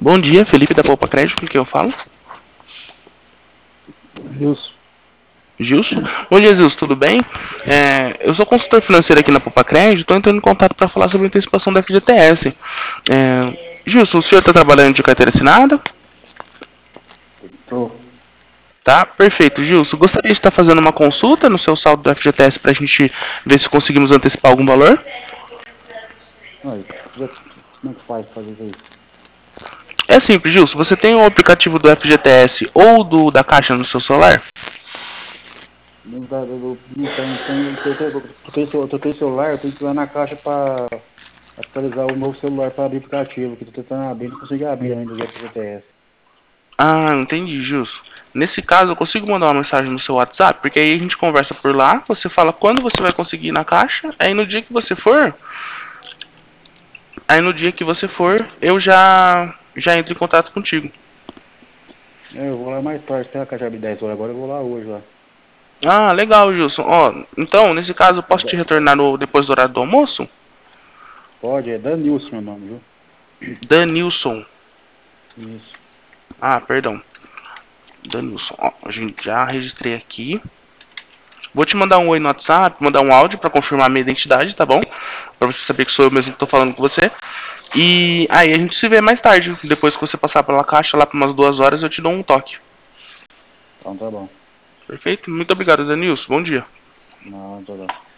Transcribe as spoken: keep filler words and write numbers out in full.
Bom dia, Felipe da Poupa Crédito, com quem eu falo? Gilson. Gilson? Bom dia, Gilson, tudo bem? É, eu sou consultor financeiro aqui na Poupa Crédito, estou entrando em contato para falar sobre a antecipação da F G T S. É, Gilson, o senhor está trabalhando de carteira assinada? Tô. Tá, perfeito. Gilson, gostaria de estar fazendo uma consulta no seu saldo do F G T S para a gente ver se conseguimos antecipar algum valor? Aí, já, como é que faz pra fazer isso aí? É simples, Gilson. Você tem o aplicativo do F G T S ou do da Caixa no seu celular? Não, dá, eu, não tem, tem, eu, eu, eu, troquei, eu troquei celular, eu tenho que ir lá na caixa para atualizar o novo celular para abrir o aplicativo, que eu tô tentando abrir, não consegui abrir ainda o F G T S. Ah, entendi, Gilson. Nesse caso, eu consigo mandar uma mensagem no seu WhatsApp, porque aí a gente conversa por lá, você fala quando você vai conseguir ir na caixa, aí no dia que você for, aí no dia que você for, eu já já entro em contato contigo. É, eu vou lá mais tarde, tem a caixa abre dez horas, agora eu vou lá hoje lá. Ah, legal, Gilson. Ó, então, nesse caso, eu É posso te da- retornar no, depois do horário do almoço? Pode, é Danilson meu nome, viu? Danilson. Isso. Ah, perdão. Danilson. Ó, a gente já registrei aqui. Vou te mandar um oi no WhatsApp, mandar um áudio pra confirmar a minha identidade, tá bom? Pra você saber que sou eu mesmo que tô falando com você. E aí a gente se vê mais tarde. Depois que você passar pela caixa, lá por umas duas horas, eu te dou um toque. Então tá bom. Perfeito? Muito obrigado, Danilson. Bom dia. Não, tá bom.